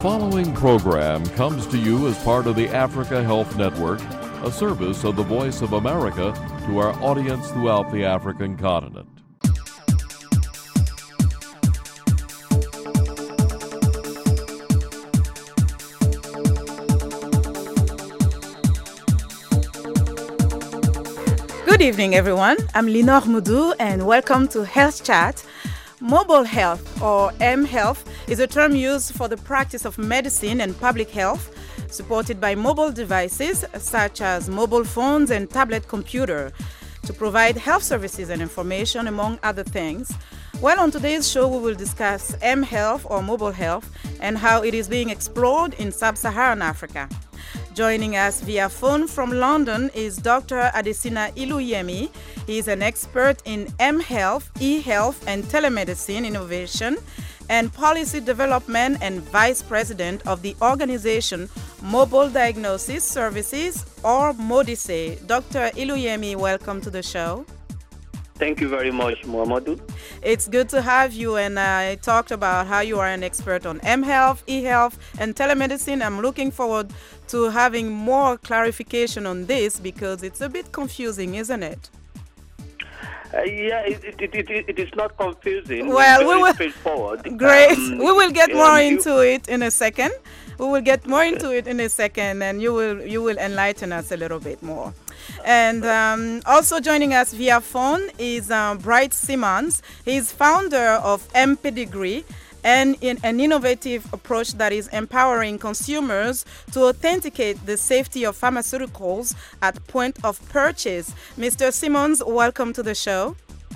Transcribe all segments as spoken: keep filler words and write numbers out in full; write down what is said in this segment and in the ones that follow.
Following program comes to you as part of the Africa Health Network, a service of the Voice of America to our audience throughout the African continent. Good evening, everyone. I'm Linor Moudou, and welcome to Health Chat. Mobile health, or mHealth, is a term used for the practice of medicine and public health, supported by mobile devices such as mobile phones and tablet computer, to provide health services and information, among other things. Well, on today's show, we will discuss mHealth, or mobile health, and how it is being explored in sub-Saharan Africa. Joining us via phone from London is Doctor Adesina Iluyemi. He is an expert in mHealth, e-health, and telemedicine innovation and policy development and vice president of the organization Mobile Diagnosis Services, or MODISE. Doctor Iluyemi, welcome to the show. Thank you very much, Muhammadu. It's good to have you, and I talked about how you are an expert on mHealth, e-health, and telemedicine. I'm looking forward to having more clarification on this because it's a bit confusing, isn't it? Uh, yeah, it, it, it, it, it is not confusing. Well, it's we will. Straightforward. Great. Um, we will get more um, into you, it in a second. We will get more into it in a second, and you will you will enlighten us a little bit more. And um, also joining us via phone is uh, Bright Simmons. He's founder of mPedigree, and in an innovative approach that is empowering consumers to authenticate the safety of pharmaceuticals at point of purchase. Mister Simmons, welcome to the show.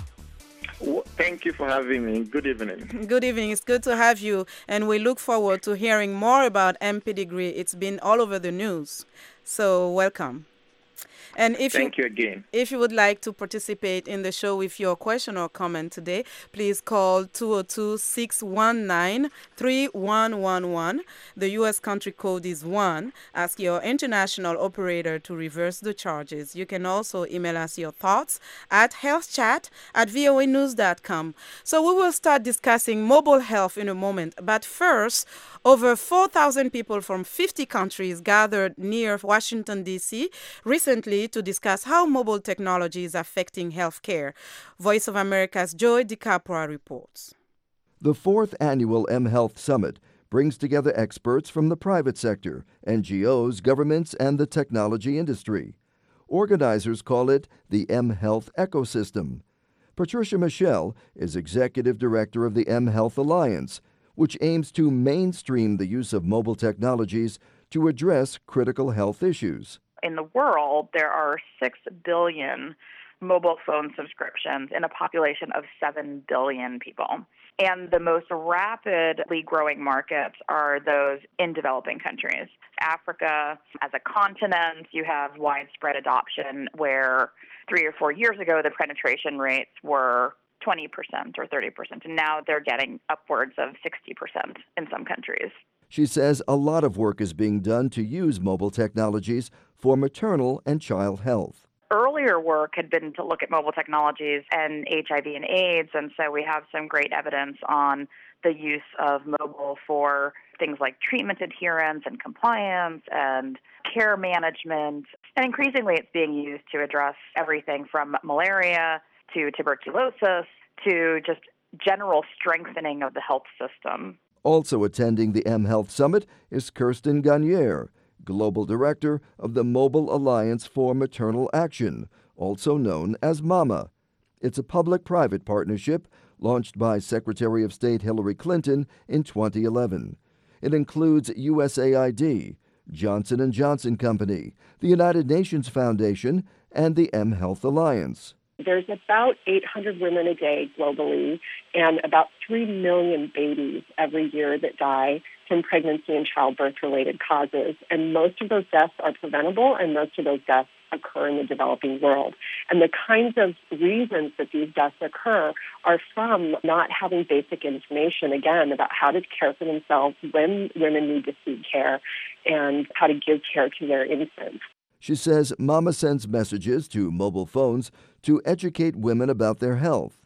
Thank you for having me. Good evening. Good evening. It's good to have you, and we look forward to hearing more about mPedigree. It's been all over the news, so welcome. And if Thank you, you again. If you would like to participate in the show with your question or comment today, please call two oh two, six one nine, three one one one. The U S country code is one. Ask your international operator to reverse the charges. You can also email us your thoughts at healthchat at voa news dot com. So we will start discussing mobile health in a moment. But first, over four thousand people from fifty countries gathered near Washington, D C recently to discuss how mobile technology is affecting healthcare. Voice of America's Joy DiCapra reports. The fourth annual mHealth Summit brings together experts from the private sector, N G Os, governments, and the technology industry. Organizers call it the mHealth ecosystem. Patricia Michelle is executive director of the mHealth Alliance, which aims to mainstream the use of mobile technologies to address critical health issues. In the world, there are six billion mobile phone subscriptions in a population of seven billion people. And the most rapidly growing markets are those in developing countries. Africa, as a continent, you have widespread adoption where three or four years ago, the penetration rates were twenty percent or thirty percent, and now they're getting upwards of sixty percent in some countries. She says a lot of work is being done to use mobile technologies for maternal and child health. Earlier work had been to look at mobile technologies and H I V and AIDS, and so we have some great evidence on the use of mobile for things like treatment adherence and compliance and care management. And increasingly it's being used to address everything from malaria to tuberculosis to just general strengthening of the health system. Also attending the mHealth Summit is Kirsten Gagnère, Global Director of the Mobile Alliance for Maternal Action, also known as MAMA. It's a public-private partnership launched by Secretary of State Hillary Clinton in twenty eleven. It includes U S A I D, Johnson and Johnson Company, the United Nations Foundation, and the mHealth Alliance. There's about eight hundred women a day globally and about three million babies every year that die from pregnancy and childbirth-related causes. And most of those deaths are preventable, and most of those deaths occur in the developing world. And the kinds of reasons that these deaths occur are from not having basic information, again, about how to care for themselves, when women need to seek care, and how to give care to their infants. She says Mama sends messages to mobile phones to educate women about their health.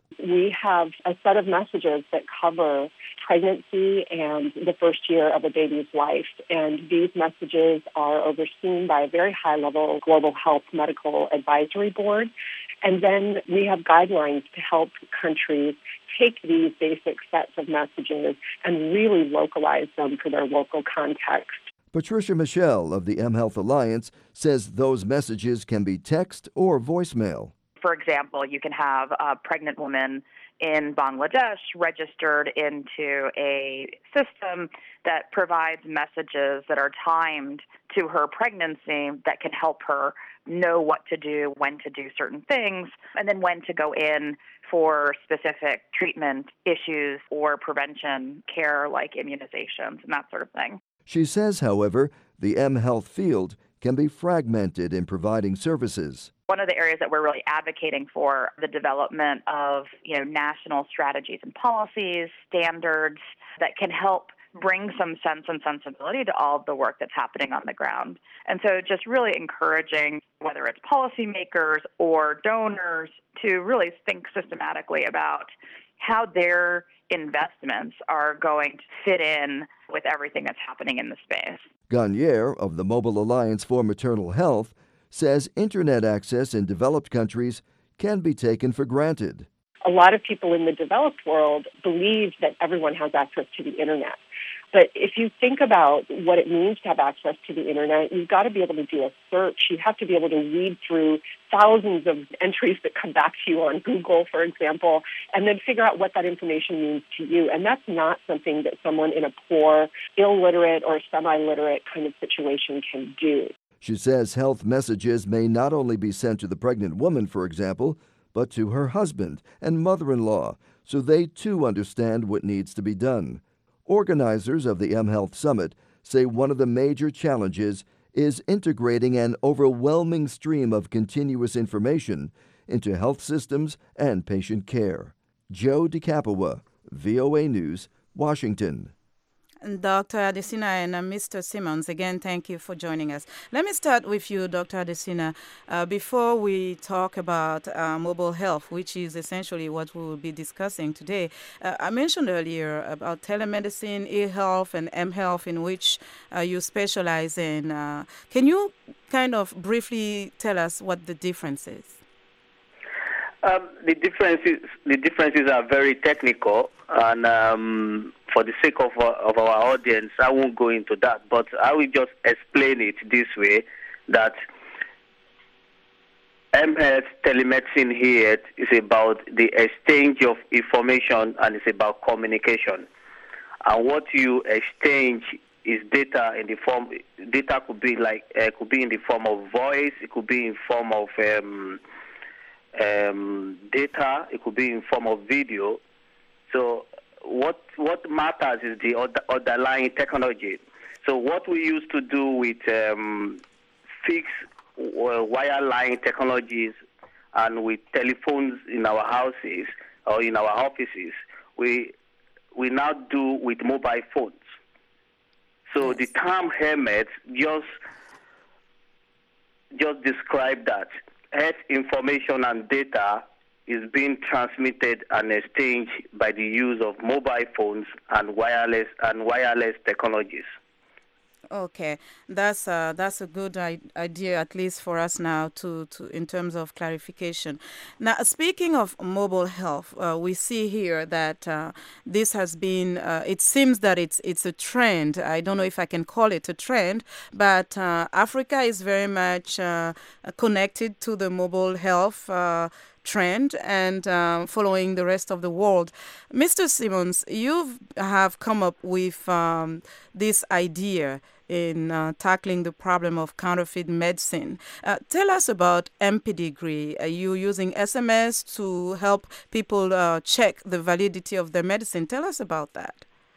We have a set of messages that cover pregnancy and the first year of a baby's life. And these messages are overseen by a very high-level global health medical advisory board. And then we have guidelines to help countries take these basic sets of messages and really localize them for their local context. Patricia Michelle of the mHealth Alliance says those messages can be text or voicemail. For example, you can have a pregnant woman in Bangladesh registered into a system that provides messages that are timed to her pregnancy that can help her know what to do, when to do certain things, and then when to go in for specific treatment issues or prevention care like immunizations and that sort of thing. She says, however, the mHealth field can be fragmented in providing services. One of the areas that we're really advocating for the development of, you know, national strategies and policies, standards that can help bring some sense and sensibility to all of the work that's happening on the ground. And so just really encouraging whether it's policymakers or donors to really think systematically about how their investments are going to fit in with everything that's happening in the space. Garnier of the Mobile Alliance for Maternal Health says internet access in developed countries can be taken for granted. A lot of people in the developed world believe that everyone has access to the internet. But if you think about what it means to have access to the internet, you've got to be able to do a search. You have to be able to read through thousands of entries that come back to you on Google, for example, and then figure out what that information means to you. And that's not something that someone in a poor, illiterate, or semi-literate kind of situation can do. She says health messages may not only be sent to the pregnant woman, for example, but to her husband and mother-in-law, so they too understand what needs to be done. Organizers of the mHealth Summit say one of the major challenges is integrating an overwhelming stream of continuous information into health systems and patient care. Joe DeCapua, V O A News, Washington. Doctor Adesina and uh, Mister Simmons, again, thank you for joining us. Let me start with you, Doctor Adesina. Uh, before we talk about uh, mobile health, which is essentially what we will be discussing today, uh, I mentioned earlier about telemedicine, e-health, and mHealth, in which uh, you specialize in. Uh, can you kind of briefly tell us what the difference is? Um, the differences the differences are very technical, and um, for the sake of our, of our audience, I won't go into that. But I will just explain it this way: that mHealth telemedicine here is about the exchange of information, and it's about communication. And what you exchange is data in the form. Data could be like uh, could be in the form of voice. It could be in form of um, Um, data, it could be in form of video. So what what matters is the underlying technology. So what we used to do with um, fixed uh, wireline technologies and with telephones in our houses or in our offices, we we now do with mobile phones. So yes. The term helmet just just describe that. Health information and data is being transmitted and exchanged by the use of mobile phones and wireless and wireless technologies. Okay, that's uh, that's a good I- idea, at least for us now, to, to in terms of clarification. Now, speaking of mobile health, uh, we see here that uh, this has been. Uh, it seems that it's it's a trend. I don't know if I can call it a trend, but uh, Africa is very much uh, connected to the mobile health Uh, trend and uh, following the rest of the world. Mister Simmons, you have come up with um, this idea in uh, tackling the problem of counterfeit medicine. Uh, tell us about mPedigree. Are you using S M S to help people uh, check the validity of their medicine? Tell us about that.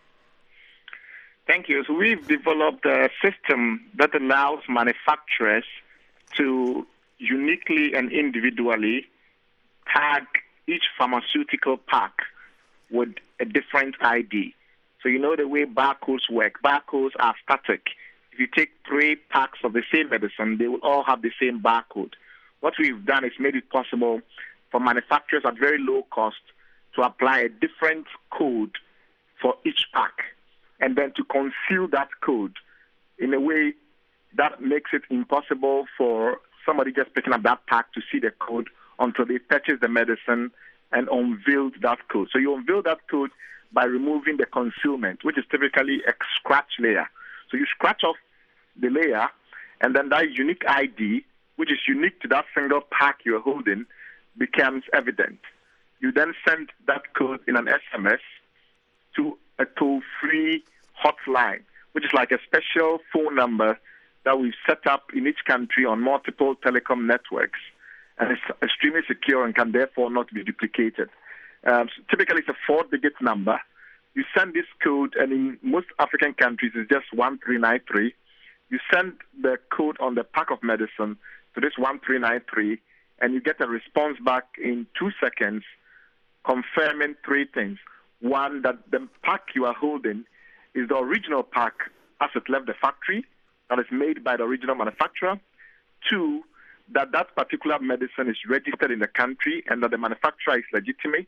Thank you. So we've developed a system that allows manufacturers to uniquely and individually tag each pharmaceutical pack with a different I D. So you know the way barcodes work. Barcodes are static. If you take three packs of the same medicine, they will all have the same barcode. What we've done is made it possible for manufacturers at very low cost to apply a different code for each pack, and then to conceal that code in a way that makes it impossible for somebody just picking up that pack to see the code until they purchase the medicine and unveil that code. So you unveil that code by removing the concealment, which is typically a scratch layer. So you scratch off the layer, and then that unique I D, which is unique to that single pack you're holding, becomes evident. You then send that code in an S M S to a toll-free hotline, which is like a special phone number that we've set up in each country on multiple telecom networks, and it's extremely secure and can therefore not be duplicated. Um, so typically, it's a four-digit number. You send this code, and in most African countries, it's just one three nine three. You send the code on the pack of medicine to this one three nine three, and you get a response back in two seconds confirming three things. One, that the pack you are holding is the original pack as it left the factory, that is made by the original manufacturer. Two, that that particular medicine is registered in the country and that the manufacturer is legitimate.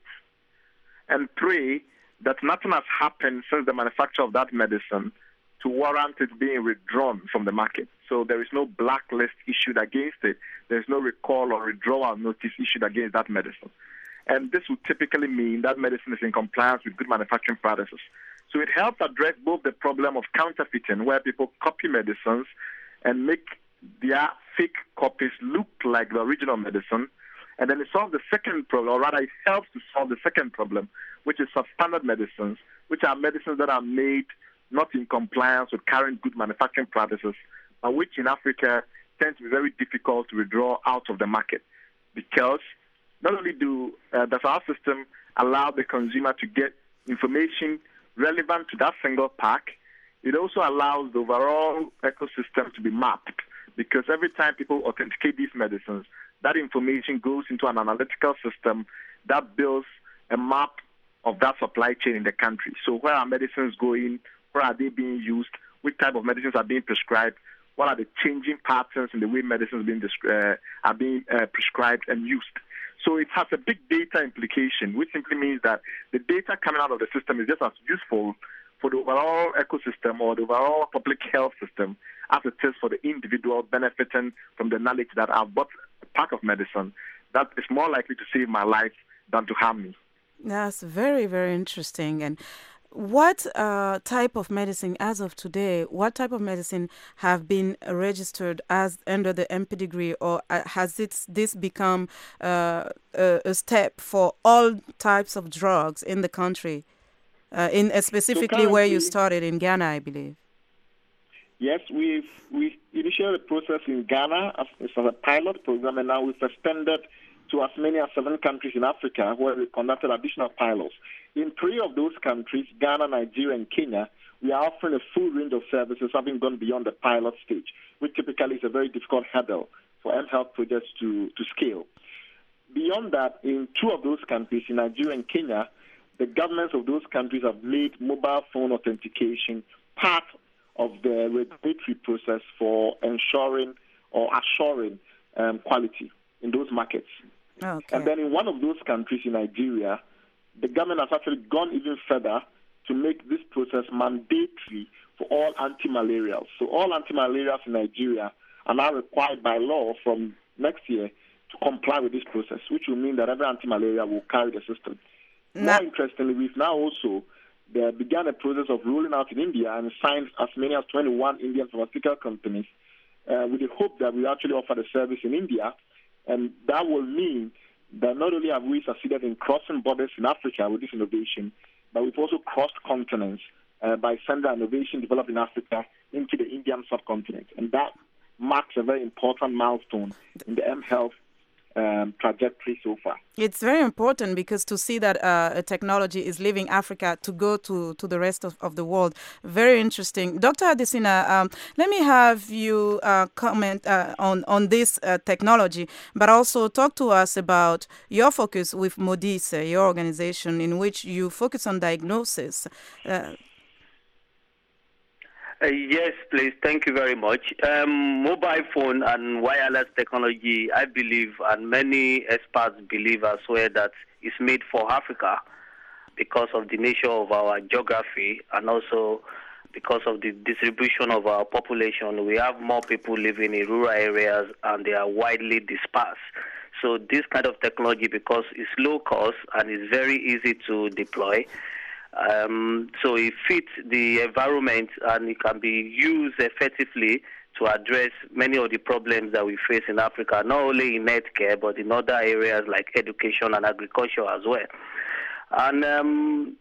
And three, that nothing has happened since the manufacture of that medicine to warrant it being withdrawn from the market. So there is no blacklist issued against it. There is no recall or withdrawal notice issued against that medicine. And this would typically mean that medicine is in compliance with good manufacturing practices. So it helps address both the problem of counterfeiting, where people copy medicines and make their fake copies look like the original medicine, and then it solves the second problem, or rather it helps to solve the second problem, which is substandard medicines, which are medicines that are made not in compliance with current good manufacturing practices, but which in Africa tend to be very difficult to withdraw out of the market, because not only do uh, does our system allow the consumer to get information relevant to that single pack, it also allows the overall ecosystem to be mapped, because every time people authenticate these medicines, that information goes into an analytical system that builds a map of that supply chain in the country. So where are medicines going? Where are they being used? Which type of medicines are being prescribed? What are the changing patterns in the way medicines being uh, are being uh, prescribed and used? So it has a big data implication, which simply means that the data coming out of the system is just as useful for the overall ecosystem or the overall public health system as it is for the individual benefiting from the knowledge that I've bought a pack of medicine that is more likely to save my life than to harm me. That's very, very interesting. And what uh, type of medicine, as of today, what type of medicine have been registered as under the M pedigree, or uh, has it, this become uh, a, a step for all types of drugs in the country, uh, in uh, specifically so where you started in Ghana, I believe? Yes, we've we initiated the process in Ghana as, as a pilot program, and now we've extended to as many as seven countries in Africa where we conducted additional pilots. In three of those countries, Ghana, Nigeria, and Kenya, we are offering a full range of services having gone beyond the pilot stage, which typically is a very difficult hurdle for mHealth projects to, to scale. Beyond that, in two of those countries, in Nigeria and Kenya, the governments of those countries have made mobile phone authentication part of the regulatory process for ensuring or assuring um, quality in those markets. Okay. And then in one of those countries in Nigeria, the government has actually gone even further to make this process mandatory for all anti-malarials. So all anti-malarials in Nigeria are now required by law from next year to comply with this process, which will mean that every anti-malaria will carry the system. Now, More interestingly, we've now also uh, began a process of rolling out in India and signed as many as twenty-one Indian pharmaceutical companies uh, with the hope that we actually offer the service in India. And that will mean that not only have we succeeded in crossing borders in Africa with this innovation, but we've also crossed continents uh, by sending innovation developed in Africa into the Indian subcontinent. And that marks a very important milestone in the mHealth um, trajectory so far. It's very important because to see that uh, a technology is leaving Africa to go to, to the rest of, of the world. Very interesting. Doctor Adesina, um, let me have you uh, comment uh, on, on this uh, technology, but also talk to us about your focus with Modise, your organization, in which you focus on diagnosis. Uh, Uh, yes, please. Thank you very much. Um, mobile phone and wireless technology, I believe, and many experts believe as well, that it's made for Africa because of the nature of our geography and also because of the distribution of our population. We have more people living in rural areas and they are widely dispersed. So this kind of technology, because it's low cost and it's very easy to deploy, um, so it fits the environment and it can be used effectively to address many of the problems that we face in Africa, not only in healthcare, but in other areas like education and agriculture as well. And um,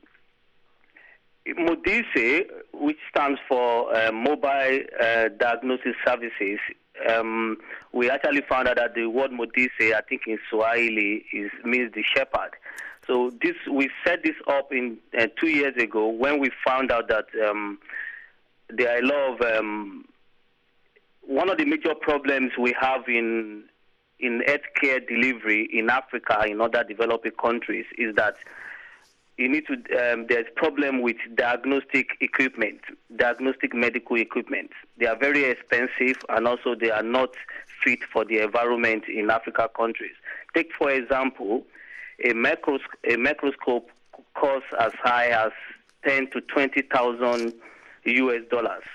MODISE, which stands for uh, Mobile uh, Diagnosis Services, um, we actually found out that the word MODISE, I think in Swahili, is means the shepherd. So this we set this up in uh, two years ago when we found out that um, there are a lot of um, one of the major problems we have in in healthcare delivery in Africa, in other developing countries, is that you need to. Um, there's problem with diagnostic equipment, diagnostic medical equipment. They are very expensive, and also they are not fit for the environment in Africa countries. Take for example, a microscope. A microscope costs as high as ten to twenty thousand U S dollars.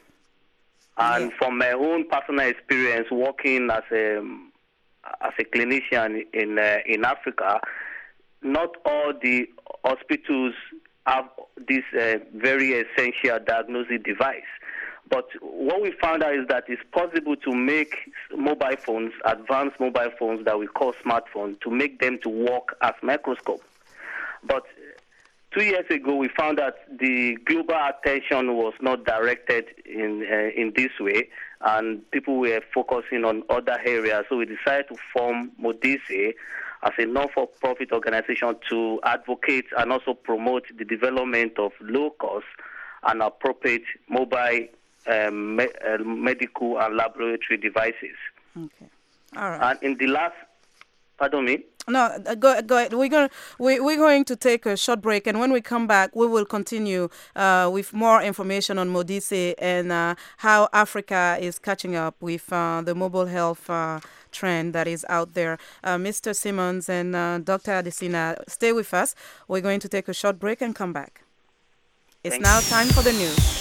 And yeah. From my own personal experience working as a as a clinician in uh, in Africa, not all the hospitals have this uh, very essential diagnostic device. But what we found out is that it's possible to make mobile phones, advanced mobile phones that we call smartphones, to make them to work as microscope. But two years ago, we found that the global attention was not directed in uh, in this way, and people were focusing on other areas. So we decided to form MODISE as a non-for-profit organization to advocate and also promote the development of low-cost and appropriate mobile um, me- uh, medical and laboratory devices. Okay, all right. And in the last, pardon me. No, uh, go, go ahead. We're going we, we're going to take a short break, and when we come back, we will continue uh, with more information on MODISE and uh, how Africa is catching up with uh, the mobile health uh, trend that is out there. Uh, Mister Simmons and uh, Doctor Adesina, stay with us. We're going to take a short break and come back. It's Thank now you. time for the news.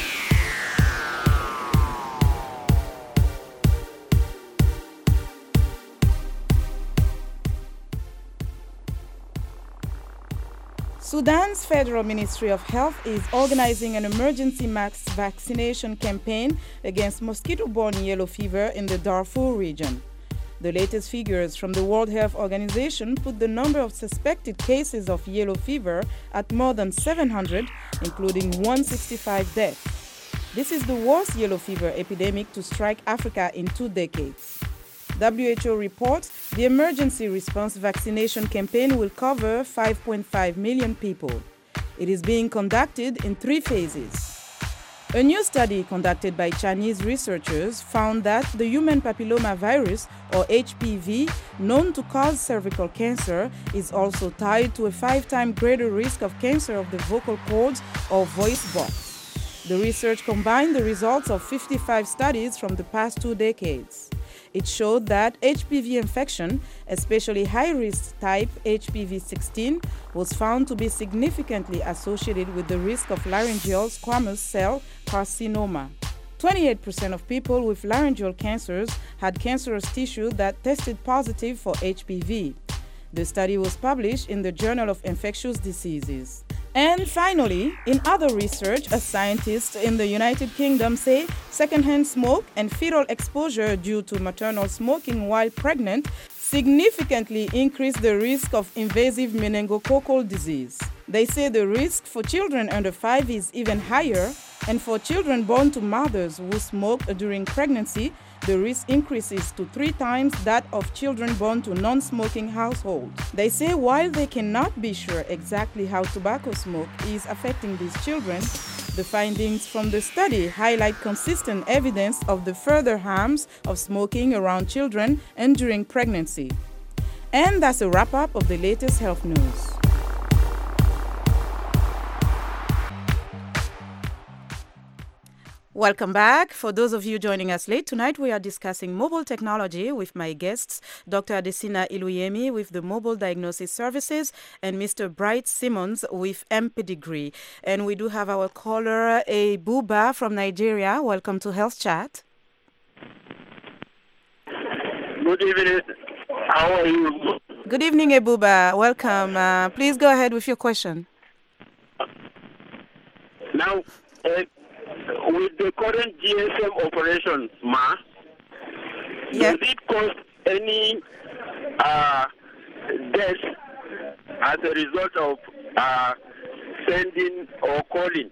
Sudan's Federal Ministry of Health is organizing an emergency mass vaccination campaign against mosquito-borne yellow fever in the Darfur region. The latest figures from the World Health Organization put the number of suspected cases of yellow fever at more than seven hundred, including one hundred sixty-five deaths. This is the worst yellow fever epidemic to strike Africa in two decades. W H O reports the emergency response vaccination campaign will cover five point five million people. It is being conducted in three phases. A new study conducted by Chinese researchers found that the human papilloma virus, or H P V, known to cause cervical cancer, is also tied to a five-time greater risk of cancer of the vocal cords or voice box. The research combined the results of fifty-five studies from the past two decades. It showed that H P V infection, especially high-risk type H P V sixteen, was found to be significantly associated with the risk of laryngeal squamous cell carcinoma. twenty-eight percent of people with laryngeal cancers had cancerous tissue that tested positive for H P V. The study was published in the Journal of Infectious Diseases. And finally, in other research, a scientist in the United Kingdom say secondhand smoke and fetal exposure due to maternal smoking while pregnant significantly increase the risk of invasive meningococcal disease. They say the risk for children under five is even higher, and for children born to mothers who smoke during pregnancy, the risk increases to three times that of children born to non-smoking households. They say while they cannot be sure exactly how tobacco smoke is affecting these children, the findings from the study highlight consistent evidence of the further harms of smoking around children and during pregnancy. And that's a wrap-up of the latest health news. Welcome back. For those of you joining us late, tonight we are discussing mobile technology with my guests, Doctor Adesina Iluyemi with the Mobile Diagnosis Services and Mister Bright Simmons with mPedigree. And we do have our caller, a Buba from Nigeria. Welcome to Health Chat. Good evening. How are you? Good evening, Ebuba. Welcome. Uh, please go ahead with your question. Now, uh, with the current G S M operation, Ma, Yep. does it cause any uh, death as a result of uh, sending or calling?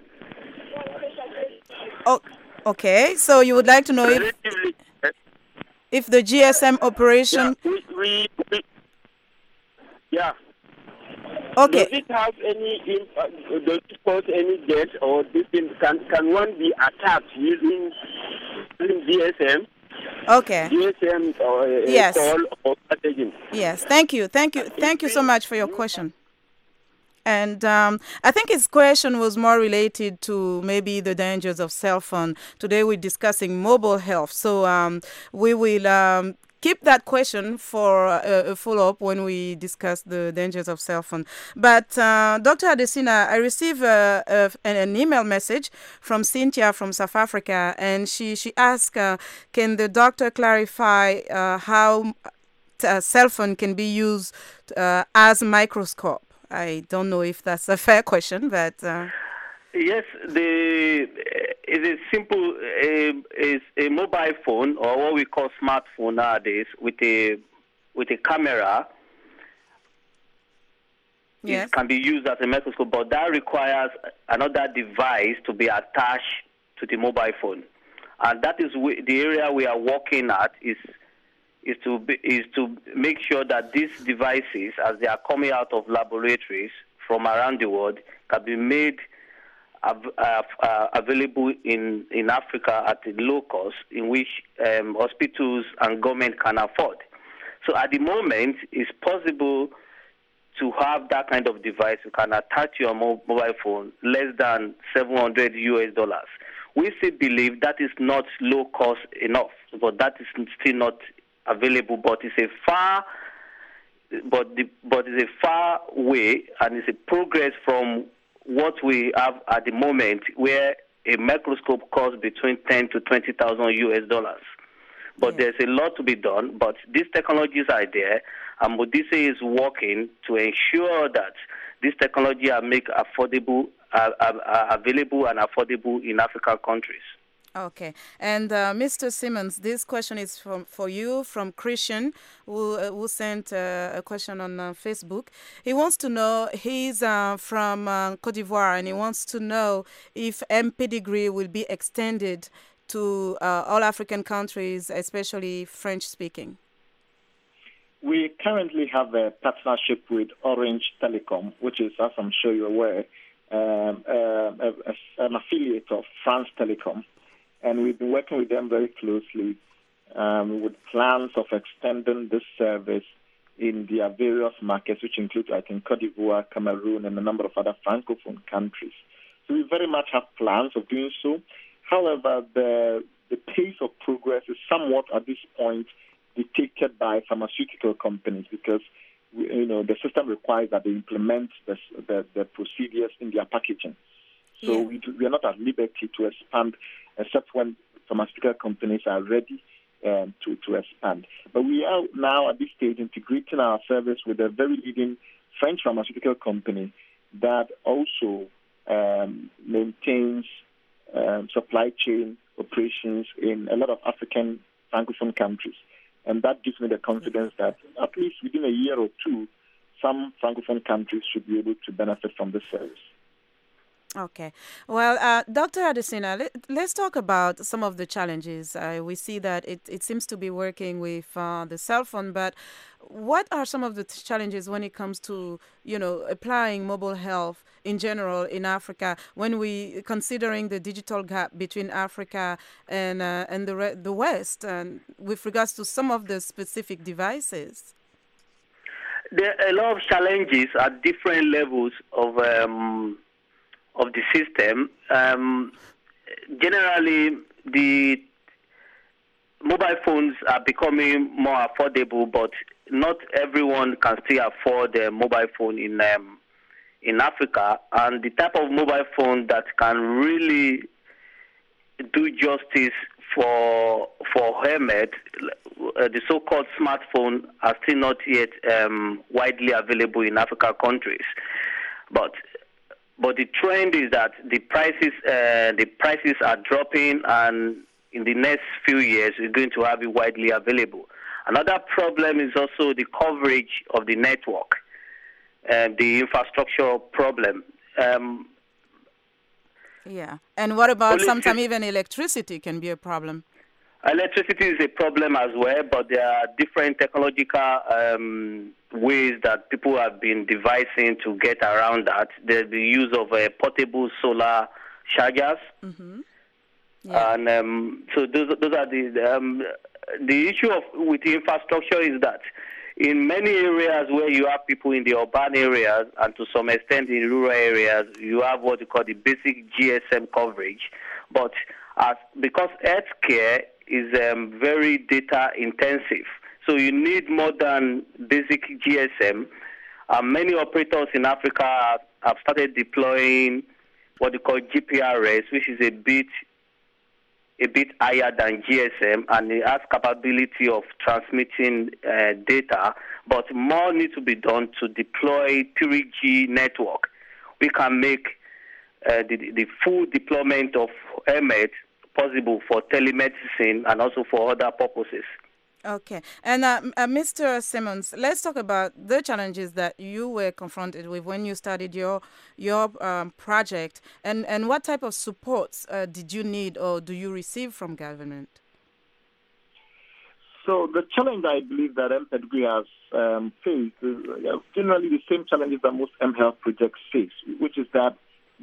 Oh, okay. So you would like to know if, Relatively, uh, if the G S M yeah, operation... we, we, we, yeah. Okay. Does it have any impact? Does it cause any death, or this thing, can can one be attacked using, using G S M? Okay. G S M or uh, Yes. call or packaging? Yes. Thank you. Thank you. Thank you so much for your question. And um, I think his question was more related to maybe the dangers of cell phone. Today we're discussing mobile health. So um, we will um, keep that question for uh, a follow-up when we discuss the dangers of cell phone. But uh, Doctor Adesina, I received uh, a, an email message from Cynthia from South Africa, and she, she asked, uh, can the doctor clarify uh, how a cell phone can be used uh, as a microscope? I don't know if that's a fair question, but... Uh... Yes, the it is simple. A, is a mobile phone, or what we call smartphone nowadays, with a with a camera. Yes. It can be used as a microscope, but that requires another device to be attached to the mobile phone, and that is we, the area we are working at. Is is to be, is to make sure that these devices, as they are coming out of laboratories from around the world, can be made av- uh, uh, available in, in Africa at a low cost, in which um, hospitals and government can afford. So at the moment, it's possible to have that kind of device. You can attach your mo- mobile phone less than seven hundred U S dollars. We still believe that is not low cost enough, but that is still not available, but it's a far, but the, but it's a far way, and it's a progress from what we have at the moment, where a microscope costs between ten to twenty thousand U S dollars. But yeah. There's a lot to be done. But these technologies are there, and Modise is working to ensure that these technologies are made affordable, uh, uh, available, and affordable in African countries. Okay. And uh, Mister Simmons, this question is from for you from Christian, who, uh, who sent uh, a question on uh, Facebook. He wants to know, he's uh, from uh, Cote d'Ivoire, and he wants to know if mPedigree will be extended to uh, all African countries, especially French-speaking. We currently have a partnership with Orange Telecom, which is, as I'm sure you're aware, um, uh, a, a, an affiliate of France Telecom. And we've been working with them very closely um, with plans of extending this service in their various markets, which include, I think, Cote d'Ivoire, Cameroon, and a number of other Francophone countries. So we very much have plans of doing so. However, the, the pace of progress is somewhat, at this point, dictated by pharmaceutical companies because, you know, the system requires that they implement the, the, the procedures in their packaging. So yeah. we, do, we are not at liberty to expand except when pharmaceutical companies are ready um, to, to expand. But we are now at this stage integrating our service with a very leading French pharmaceutical company that also um, maintains um, supply chain operations in a lot of African Francophone countries. And that gives me the confidence that at least within a year or two, some Francophone countries should be able to benefit from this service. Okay. Well, uh, Doctor Adesina, let, let's talk about some of the challenges. Uh, we see that it, it seems to be working with uh, the cell phone, but what are some of the t- challenges when it comes to, you know, applying mobile health in general in Africa, when we considering the digital gap between Africa and uh, and the re- the West, and with regards to some of the specific devices? There are a lot of challenges at different levels of um, of the system. Um, generally the mobile phones are becoming more affordable, but not everyone can still afford a mobile phone in um, in Africa. And the type of mobile phone that can really do justice for for helmet, uh, the so-called smartphone, are still not yet um, widely available in African countries. But but the trend is that the prices uh, the prices are dropping, and in the next few years we're going to have it widely available. Another problem is also the coverage of the network, uh, the infrastructure problem. Um, Yeah. And what about Only sometimes fif- even electricity can be a problem? Electricity is a problem as well, but there are different technological um, ways that people have been devising to get around that. There's the use of uh, portable solar chargers. Mm-hmm. Yeah. And um, so those, those are the um, the issue of with the infrastructure is that in many areas where you have people in the urban areas and to some extent in rural areas, you have what you call the basic G S M coverage. But as because healthcare is um, very data intensive, so you need more than basic G S M. Uh, many operators in Africa have, have started deploying what they call G P R S, which is a bit a bit higher than G S M, and it has capability of transmitting uh, data, but more needs to be done to deploy three G network. We can make uh, the, the full deployment of helmet possible for telemedicine and also for other purposes. Okay. And uh, m- uh, Mister Simmons, let's talk about the challenges that you were confronted with when you started your your um, project, and, and what type of supports uh, did you need or do you receive from government? So the challenge I believe that M Pedigree has um, faced is uh, generally the same challenges that most mHealth projects face, which is that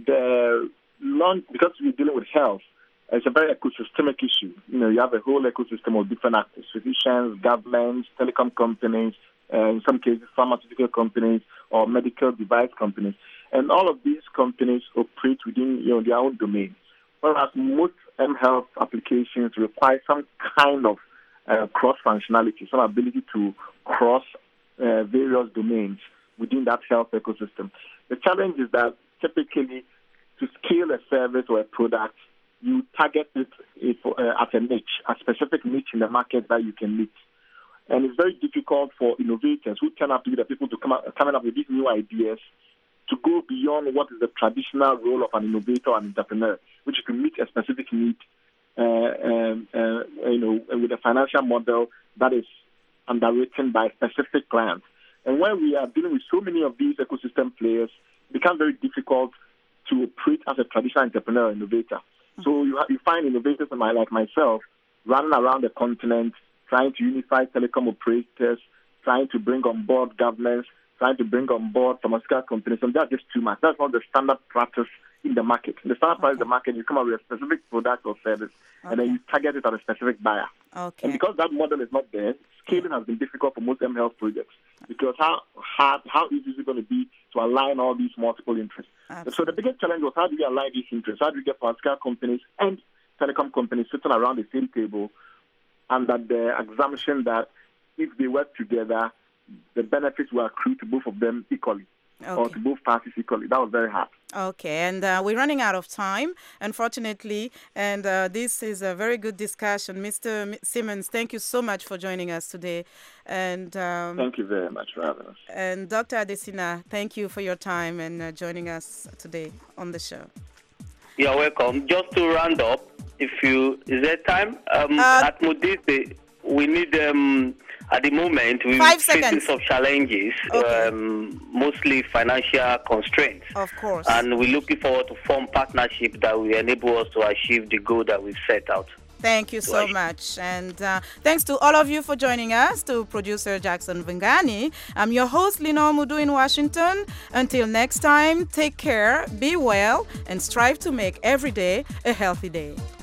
the launch, because we're dealing with health, it's a very ecosystemic issue. You know, you have a whole ecosystem of different actors, physicians, governments, telecom companies, uh, in some cases pharmaceutical companies or medical device companies. And all of these companies operate within you know, their own domain. Whereas most mHealth applications require some kind of uh, cross-functionality, some ability to cross uh, various domains within that health ecosystem. The challenge is that typically to scale a service or a product, you target it if, uh, at a niche, a specific niche in the market that you can meet. And it's very difficult for innovators who turn out to be the people to come up, coming up with these new ideas to go beyond what is the traditional role of an innovator and entrepreneur, which is to meet a specific need, uh, um, uh, you know, with a financial model that is underwritten by specific clients. And when we are dealing with so many of these ecosystem players, it becomes very difficult to operate as a traditional entrepreneur innovator. So you, have, you find innovators like myself running around the continent, trying to unify telecom operators, trying to bring on board governments, trying to bring on board pharmaceutical companies, and that's just too much. That's not the standard practice in the market. In the standard practice in the market, you come up with a specific product or service, okay. and then you target it at a specific buyer. Okay. And because that model is not there, scaling has been difficult for most mHealth projects, because how hard, how easy is it going to be to align all these multiple interests? Absolutely. So the biggest challenge was how do we align these interests? How do we get pharmaceutical companies and telecom companies sitting around the same table under the assumption that if they work together, the benefits will accrue to both of them equally, okay. or to both parties equally. That was very hard. Okay, and uh, we're running out of time, unfortunately, and uh, this is a very good discussion. Mister Simmons, thank you so much for joining us today. And um, Thank you very much for having us. And Doctor Adesina, thank you for your time and uh, joining us today on the show. You're welcome. Just to round up, if you is there time? Um, uh, at Modise, we need um, at the moment we Five facing seconds. some challenges, Okay. um, mostly financial constraints. Of course. And we're looking forward to form partnership that will enable us to achieve the goal that we've set out. Thank you so much. And uh, thanks to all of you for joining us, to producer Jackson Vingani. I'm your host, Lino Mudu in Washington. Until next time, take care, be well, and strive to make every day a healthy day.